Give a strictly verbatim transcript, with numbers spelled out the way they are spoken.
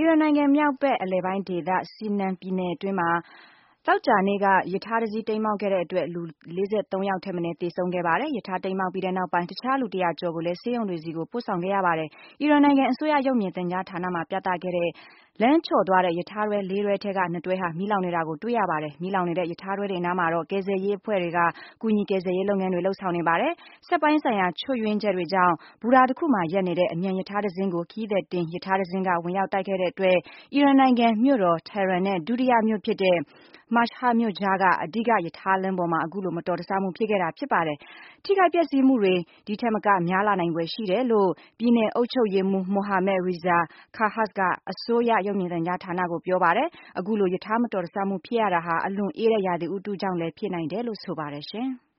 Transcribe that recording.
ီရန်နိုင်ငံမြောက်ဘက်အလယ်ပိုင်းဒေသ ဆီနန်ပြည်နယ်အတွင်းမှာသောကြာနေ့ကရထားတစ်စီးတိမ်းမှောက်ခဲ့တဲ့အတွက်လူ လေးဆယ့်သုံး ယောက်ထက်မနည်းသေဆုံးခဲ့ပါတယ်။ ရထားတိမ်းမှောက်ပြီးတဲ့နောက်ပိုင်းတခြားလူ တစ်ရာကျော်ကိုလည်းဆေးရုံတွေဆီကိုပို့ဆောင်ခဲ့ရပါတယ်။ အီရန်နိုင်ငံအစိုးရရုပ်မြင်သံကြားဌာနမှာပြသခဲ့တဲ့လမ်းချော်သွားတဲ့ရထားတွဲလေးတွဲထဲကနှစ်တွဲဟာမီးလောင်နေတာကိုတွေ့ရပါတယ်။ မီးလောင်နေတဲ့ရထားတွဲတွေနားမှာတော့ကယ်ဆယ်ရေးအဖွဲ့တွေကကူညီကယ်ဆယ်ရေးလုပ်ငန်းတွေလုပ်ဆောင်နေပါတယ်။ စက်ပိုင်းဆိုင်ရာချွတ်ယွင်းချက်တွေကြောင့်ဘူတာတစ်ခုမှာရပ်နေတဲ့အမြန်ရထားတစ်စင်းကိုခရီးသည်တင်ရထားတစ်စင်းကဝင်ရောက်တိုက်ခဲ့တဲ့အတွက်အီရန်နိုင်ငံမြို့တော် Tehran နဲ့ဒုတိယမြို့ဖြစ်တဲ့Mashhad မြို့ကြားကအဓိကရထားလမ်းပေါ်မှာအခုလိုမတော်တဆမှုဖြစ်ခဲ့တာဖြစ်ပါတယ်။ ထိခိုက်ပျက်စီးမှုတွေဒီထက်မကများလာနိုင်ဖွယ်ရှိတယ်လို့ပြည်နယ်အုပ်ချုပ်ရေးမှူး Mohammad Reza Khabbaz ကအစိုးရရုပ်မြင်သံကြားဌာနကိုပြောပါတယ်။ အခုလိုရထားမတော်တဆမှုဖြစ်ရတာဟာအလွန်အေးတဲ့ရာသီဥတုကြောင့်လည်းဖြစ်နိုင်တယ်လို့ဆိုပါတယ်ရှင်။